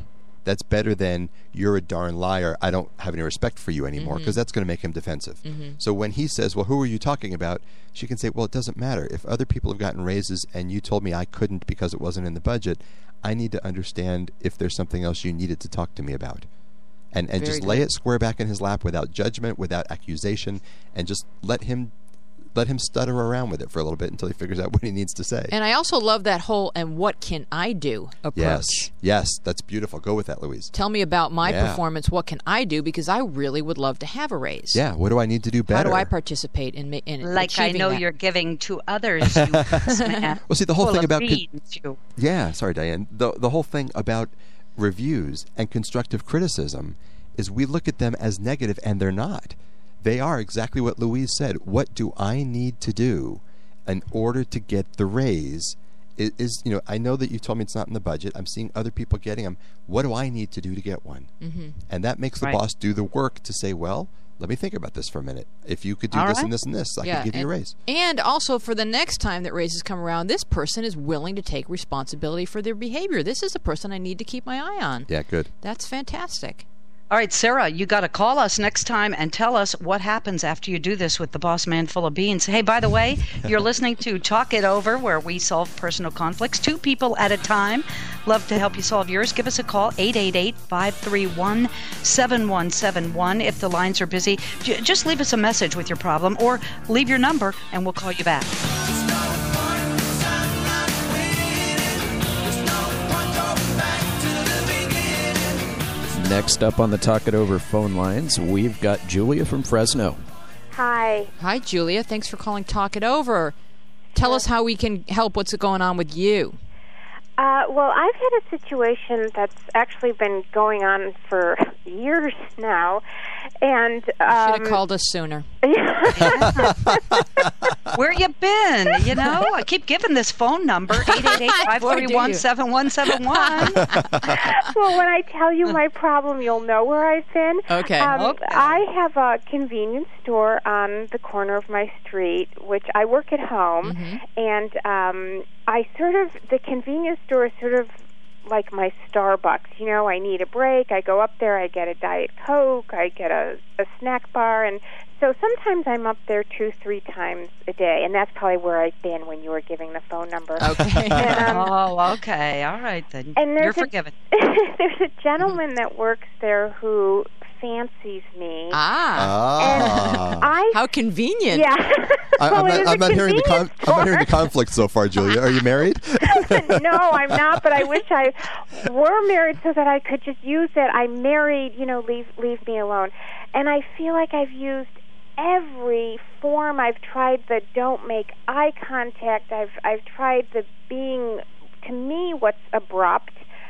That's better than you're a darn liar. I don't have any respect for you anymore, because that's going to make him defensive. So when he says, well, who are you talking about? She can say, well, it doesn't matter. If other people have gotten raises and you told me I couldn't because it wasn't in the budget, I need to understand if there's something else you needed to talk to me about. And just lay it square back in his lap without judgment, without accusation, and just let him stutter around with it for a little bit until he figures out what he needs to say. And I also love that whole "and what can I do" approach. Yes, that's beautiful. Go with that, Louise. Tell me about my performance. What can I do? Because I really would love to have a raise. Yeah, what do I need to do better? How do I participate in like I know that? You're giving to others, you man. Well, see, the whole thing about sorry, Diane. The whole thing about reviews and constructive criticism is we look at them as negative, and they're not. They are exactly what Louise said. What do I need to do in order to get the raise? I know that you told me it's not in the budget. I'm seeing other people getting them. What do I need to do to get one? And that makes the boss do the work to say, well, let me think about this for a minute. If you could do this and this and this, I could give you a raise. And also, for the next time that raises come around, this person is willing to take responsibility for their behavior. This is a person I need to keep my eye on. Yeah, good. That's fantastic. All right, Sarah, you got to call us next time and tell us what happens after you do this with the boss man full of beans. Hey, by the way, you're listening to Talk It Over, where we solve personal conflicts, 2 people at a time. Love to help you solve yours. Give us a call, 888-531-7171. If the lines are busy, just leave us a message with your problem or leave your number and we'll call you back. Next up on the Talk It Over phone lines, we've got Julia from Fresno. Hi. Hi, Julia. Thanks for calling Talk It Over. Tell us how we can help. What's going on with you? Well, I've had a situation that's actually been going on for years now, and should have called us sooner. Where you been? I keep giving this phone number, 888-531-7171. Well, when I tell you my problem, you'll know where I've been. Okay. I have a convenience store on the corner of my street, which I work at home, and the convenience store is sort of like my Starbucks. I need a break. I go up there, I get a Diet Coke, I get a snack bar, and so sometimes I'm up there 2-3 times a day, and that's probably where I've been when you were giving the phone number. Okay. And, okay. All right, then. And you're forgiven. There's a gentleman that works there who fancies me. How convenient. Yeah. I'm not hearing the conflict so far, Julia. Are you married? No, I'm not, but I wish I were married so that I could just use it. I'm married, leave me alone. And I feel like I've used every form. I've tried the don't make eye contact. I've tried the being, to me, what's abrupt.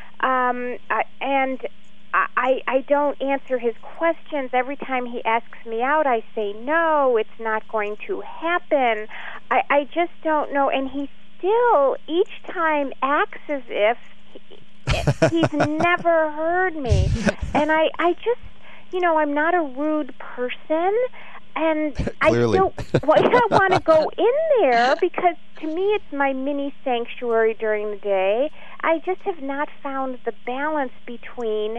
I don't answer his questions. Every time he asks me out, I say, no, it's not going to happen. I just don't know. And he still, each time, acts as if he's never heard me. And I just, I'm not a rude person. And Clearly. I want to go in there because to me it's my mini sanctuary during the day. I just have not found the balance between,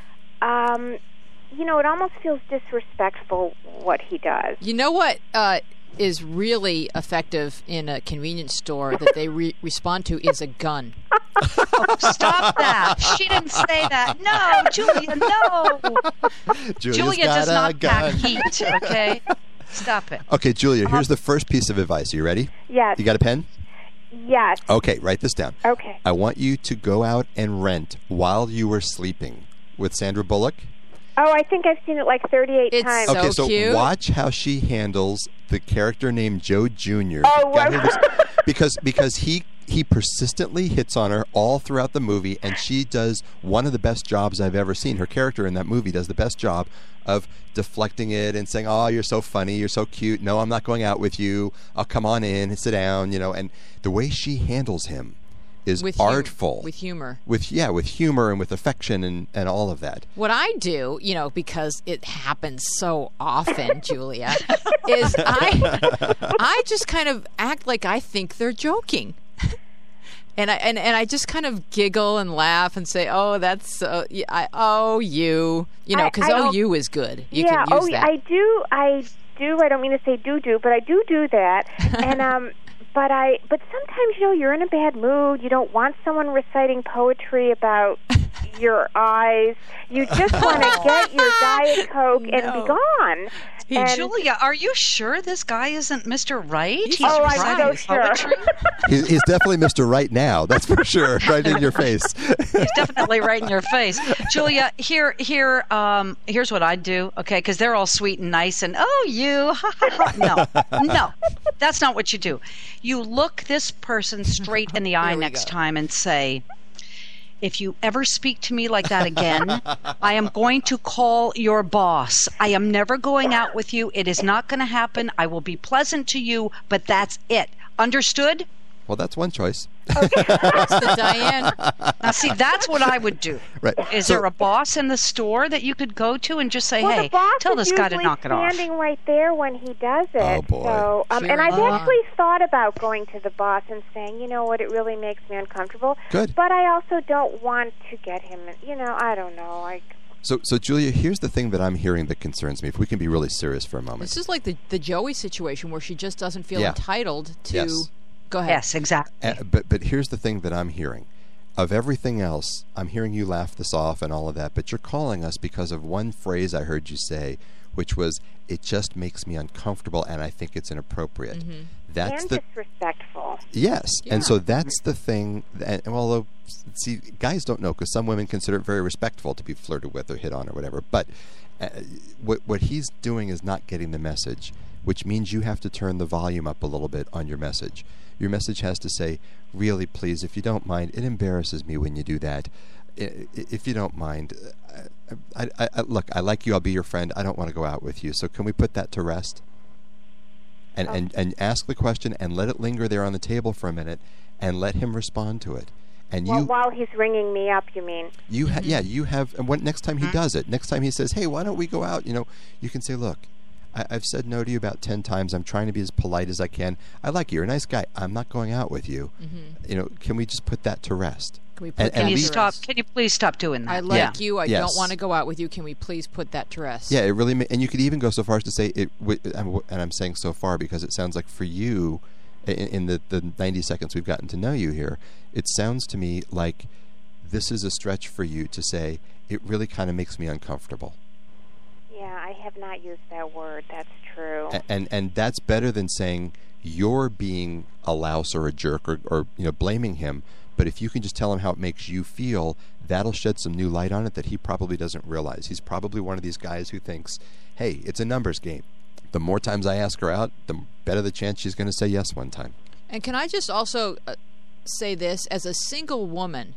it almost feels disrespectful what he does. You know what is really effective in a convenience store that they respond to is a gun. Oh, stop that. She didn't say that. No, Julia, no. Julia does not pack heat, okay? Stop it. Okay, Julia, here's the first piece of advice. Are you ready? Yes. You got a pen? Yes. Okay, write this down. Okay. I want you to go out and rent While You Were Sleeping with Sandra Bullock. Oh, I think I've seen it like 38 times. Okay, so so cute. Watch how she handles the character named Joe Jr. Oh, because he persistently hits on her all throughout the movie, and she does one of the best jobs I've ever seen. Her character in that movie does the best job of deflecting it and saying, "Oh, you're so funny, you're so cute. No, I'm not going out with you. I'll come on in and sit down." And the way she handles him is artful. With humor. With humor and with affection and all of that. What I do, because it happens so often, Julia, is I just kind of act like I think they're joking. And I just kind of giggle and laugh and say, "Oh, that's you know, because you is good. You can use that." I do. I don't mean to say do, but I do that. And but sometimes, you know, you're in a bad mood. You don't want someone reciting poetry about your eyes. You just want to get your Diet Coke and be gone. Hey, Julia, are you sure this guy isn't Mr. Right? He's I'm so sure. He's definitely Mr. Right now. That's for sure. Right in your face. He's definitely right in your face. Julia, here's what I'd do, okay? Because they're all sweet and nice and, you. No, that's not what you do. You look this person straight in the eye next time and say, if you ever speak to me like that again, I am going to call your boss. I am never going out with you. It is not going to happen. I will be pleasant to you, but that's it. Understood? Well, that's one choice. Okay. That's the Diane. Now, see, that's what I would do. Right. Is there a boss in the store that you could go to and just say, hey, tell this guy to knock it off? The boss is standing right there when he does it. Oh, boy. So, and I've actually thought about going to the boss and saying, you know what, it really makes me uncomfortable. Good. But I also don't want to get him, you know, I don't know, So, Julia, here's the thing that I'm hearing that concerns me. If we can be really serious for a moment. This is like the Joey situation where she just doesn't feel entitled to... Yes. Go ahead. Yes, exactly. But here's the thing that I'm hearing. Of everything else, I'm hearing you laugh this off and all of that, but you're calling us because of one phrase I heard you say, which was, it just makes me uncomfortable and I think it's inappropriate. Mm-hmm. That's disrespectful. Yes. Yeah. And so that's the thing. And although, see, guys don't know because some women consider it very respectful to be flirted with or hit on or whatever. But what he's doing is not getting the message, which means you have to turn the volume up a little bit on your message. Your message has to say, really, please, if you don't mind, it embarrasses me when you do that. If you don't mind, look, I like you, I'll be your friend, I don't want to go out with you, so can we put that to rest? And ask the question and let it linger there on the table for a minute and let him respond to it. And while he's ringing me up, you mean? You have, and next time he does it, next time he says, hey, why don't we go out, you know, you can say, look, I've said no to you about 10 times. I'm trying to be as polite as I can. I like you. You're a nice guy. I'm not going out with you. Mm-hmm. You know, can we just put that to rest? Can we put Can you please stop doing that? I like you. I don't want to go out with you. Can we please put that to rest? Yeah, it really. And you could even go so far as to say it. And I'm saying so far because it sounds like for you, in the 90 seconds we've gotten to know you here, it sounds to me like this is a stretch for you to say it really kind of makes me uncomfortable. Yeah, I have not used that word. That's true. And that's better than saying you're being a louse or a jerk or you know, blaming him. But if you can just tell him how it makes you feel, that'll shed some new light on it that he probably doesn't realize. He's probably one of these guys who thinks, hey, it's a numbers game. The more times I ask her out, the better the chance she's going to say yes one time. And can I just also say this, as a single woman,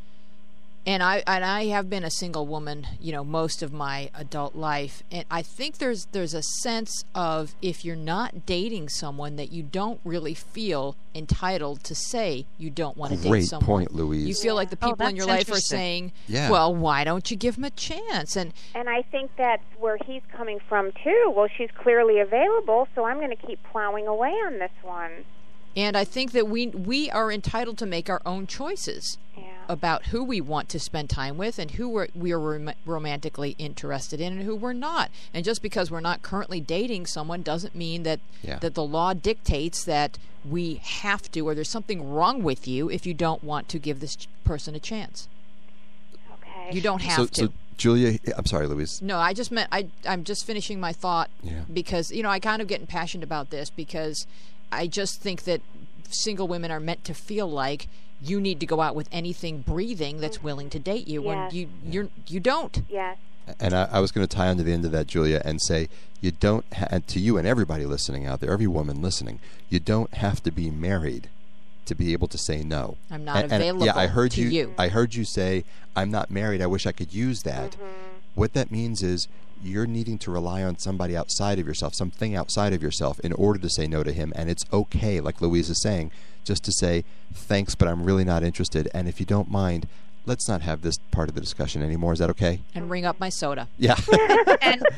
and I have been a single woman, you know, most of my adult life, and I think there's a sense of, if you're not dating someone, that you don't really feel entitled to say you don't want to date someone. Great point, Louise. You feel like the people in your life are saying, well, why don't you give them a chance? And I think that's where he's coming from too. Well, she's clearly available, so I'm going to keep plowing away on this one. And I think that we are entitled to make our own choices about who we want to spend time with and who we are romantically interested in and who we're not. And just because we're not currently dating someone doesn't mean that the law dictates that we have to, or there's something wrong with you if you don't want to give this person a chance. Okay. You don't have to. So Julia, I'm sorry, Louise. No, I just meant I'm just finishing my thought because, you know, I kind of get passionate about this because I just think that single women are meant to feel like you need to go out with anything breathing that's willing to date you when you don't. Yes. And I was going to tie on to the end of that, Julia, and say you don't to you and everybody listening out there, every woman listening, you don't have to be married to be able to say no. I'm not available I heard to you. I heard you say, I'm not married, I wish I could use that. Mm-hmm. What that means is you're needing to rely on somebody outside of yourself, something outside of yourself, in order to say no to him. And it's okay, like Louise is saying, just to say, thanks, but I'm really not interested. And if you don't mind, let's not have this part of the discussion anymore. Is that okay? And ring up my soda. Yeah.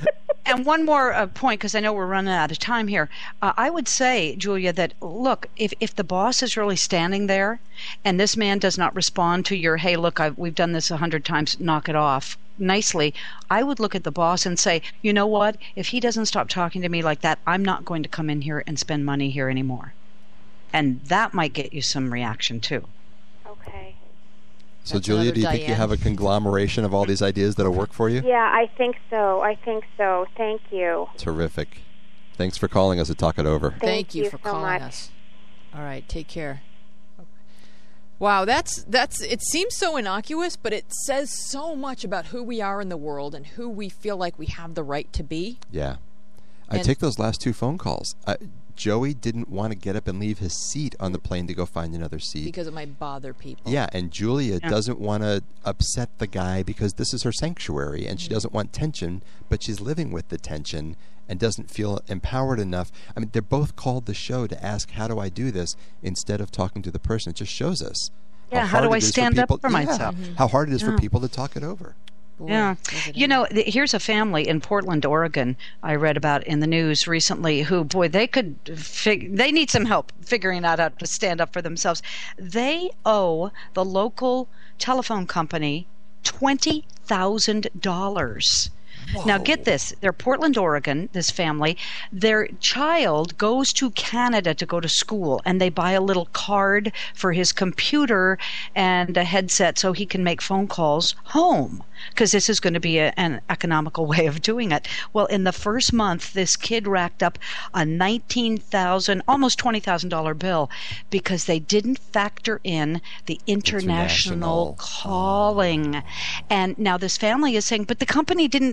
And one more point, because I know we're running out of time here. I would say, Julia, that look, if the boss is really standing there, and this man does not respond to your, hey, look, we've done this 100 times, knock it off nicely, I would look at the boss and say, you know what? If he doesn't stop talking to me like that, I'm not going to come in here and spend money here anymore. And that might get you some reaction too. Okay. So, That's Julia, do you another think you have a conglomeration of all these ideas that'll work for you? Yeah, I think so. Thank you. Terrific. Thanks for calling us at Talk It Over. Thank you for so calling much. us. All right, take care. Wow, that's it seems so innocuous, but it says so much about who we are in the world and who we feel like we have the right to be. Yeah. I take those last two phone calls. Joey didn't want to get up and leave his seat on the plane to go find another seat. Because it might bother people. Yeah, and Julia doesn't want to upset the guy because this is her sanctuary, and she doesn't want tension, but she's living with the tension and doesn't feel empowered enough. I mean, they're both called the show to ask, how do I do this, instead of talking to the person. It just shows us. How do I stand up for myself? How hard it is for people to talk it over. Boy, yeah. You know, here's a family in Portland, Oregon, I read about in the news recently who, boy, they need some help figuring out how to stand up for themselves. They owe the local telephone company $20,000. Whoa. Now, get this. They're Portland, Oregon, this family. Their child goes to Canada to go to school, and they buy a little card for his computer and a headset so he can make phone calls home, because this is going to be an economical way of doing it. Well, in the first month, this kid racked up a $19,000, almost $20,000 bill because they didn't factor in the international calling. And now this family is saying, but the company didn't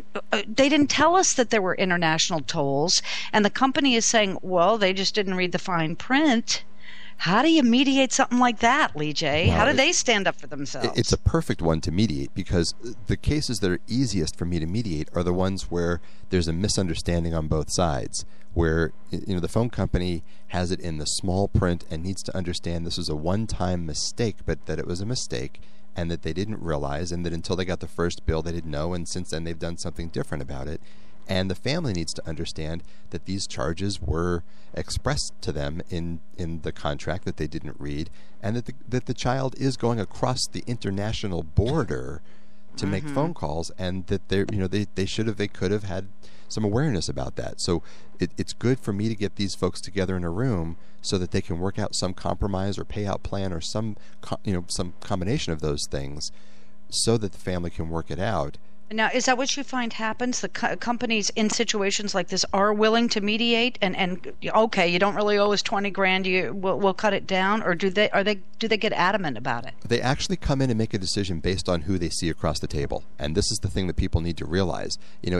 tell us that there were international tolls. And the company is saying, well, they just didn't read the fine print. How do you mediate something like that, Lee J? Well, how do they stand up for themselves? It's a perfect one to mediate, because the cases that are easiest for me to mediate are the ones where there's a misunderstanding on both sides, where the phone company has it in the small print and needs to understand this was a one-time mistake, but that it was a mistake and that they didn't realize, and that until they got the first bill they didn't know, and since then they've done something different about it. And the family needs to understand that these charges were expressed to them in the contract that they didn't read, and that the child is going across the international border to make phone calls, and that they could have had some awareness about that. So it's good for me to get these folks together in a room so that they can work out some compromise or payout plan or some combination of those things, so that the family can work it out. Now, is that what you find happens? The companies in situations like this are willing to mediate and okay, you don't really owe us $20,000, we'll cut it down, or do they get adamant about it? They actually come in and make a decision based on who they see across the table, and this is the thing that people need to realize.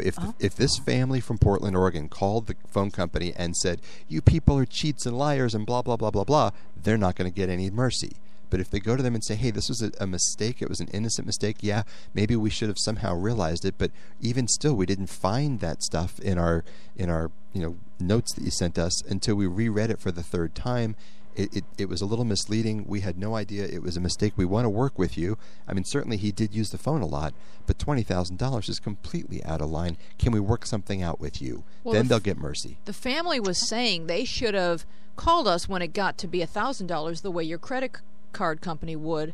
If this family from Portland, Oregon, called the phone company and said, "You people are cheats and liars and blah blah blah blah blah," they're not going to get any mercy. But if they go to them and say, hey, this was a mistake, it was an innocent mistake, yeah, maybe we should have somehow realized it, but even still, we didn't find that stuff in our notes that you sent us until we reread it for the third time. It was a little misleading. We had no idea it was a mistake. We want to work with you. I mean, certainly he did use the phone a lot, but $20,000 is completely out of line. Can we work something out with you? Well, then they'll get mercy. The family was saying they should have called us when it got to be $1,000, the way your credit card company would,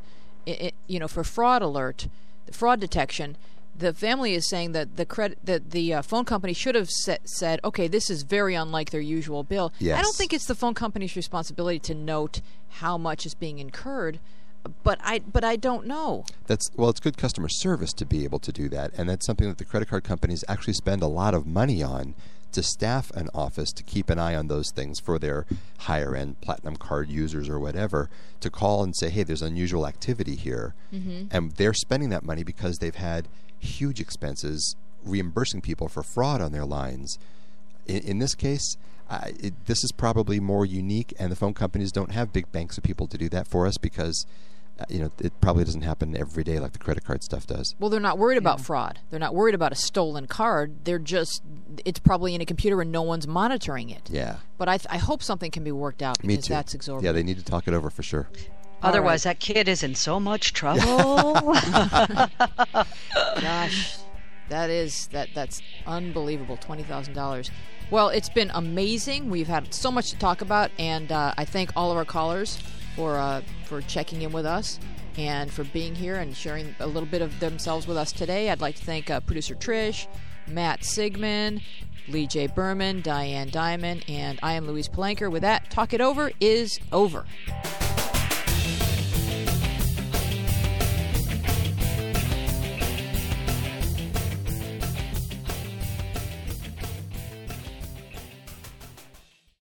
for fraud alert, the fraud detection. The family is saying that the phone company should have said, okay, this is very unlike their usual bill. Yes. I don't think it's the phone company's responsibility to note how much is being incurred, but I don't know. It's good customer service to be able to do that, and that's something that the credit card companies actually spend a lot of money on, to staff an office to keep an eye on those things for their higher-end platinum card users or whatever, to call and say, hey, there's unusual activity here. Mm-hmm. And they're spending that money because they've had huge expenses reimbursing people for fraud on their lines. In this case, this is probably more unique, and the phone companies don't have big banks of people to do that for us, because it probably doesn't happen every day like the credit card stuff does. Well, they're not worried about fraud. They're not worried about a stolen card. It's probably in a computer and no one's monitoring it. Yeah. But I hope something can be worked out, because that's exorbitant. Yeah, they need to talk it over for sure. Otherwise, that kid is in so much trouble. Gosh. That's unbelievable. $20,000. Well, it's been amazing. We've had so much to talk about, and I thank all of our callers for checking in with us and for being here and sharing a little bit of themselves with us today. I'd like to thank producer Trish, Matt Sigmund, Lee J. Berman, Diane Diamond, and I am Louise Palanker. With that, Talk It Over is over.